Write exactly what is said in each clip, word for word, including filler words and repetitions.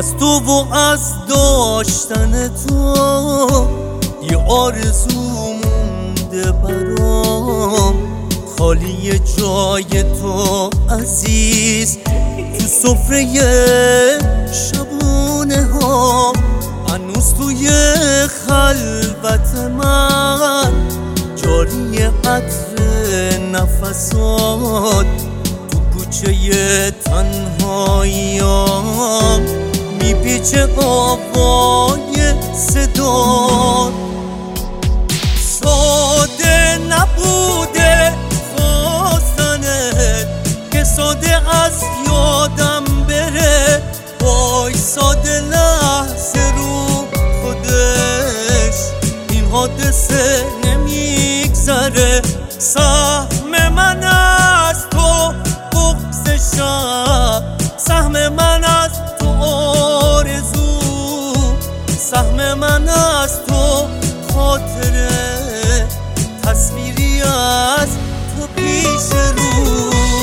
از تو و از داشتن تو یه آرزو مونده برام، خالی جای تو عزیز تو سفره شبونه ها. هنوز توی خلوت من جاری عطر نفسات، تو کوچه تنهاییام میپیچه آوای صدات. ساده نبوده خواستنت که ساده از یادم بره، وای ساده لحظه رو خودش این حادثه نمیگذره. سهم من از تو بغض شب، سهم من از تو آرزو، سهم من از تو خاطره، تصویری از تو پیش رو.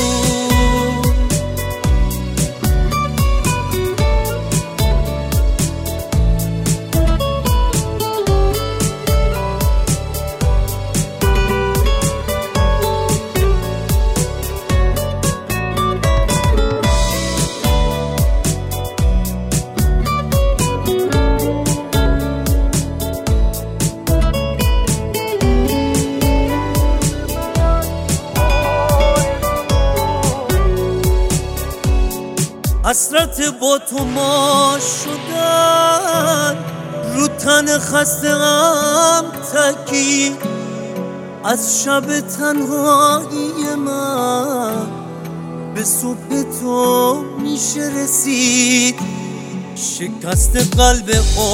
حسرت با تو ما شدن، رو تن خسته‌ام تکی، از شب تنهایی من به صبح تو میشه رسید. شکست قلب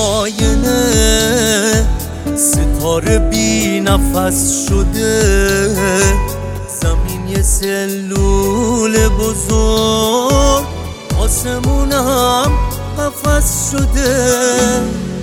آینه، ستاره بی نفس شده، زمین یه سلول بزرگ، آسمونم قفس شده.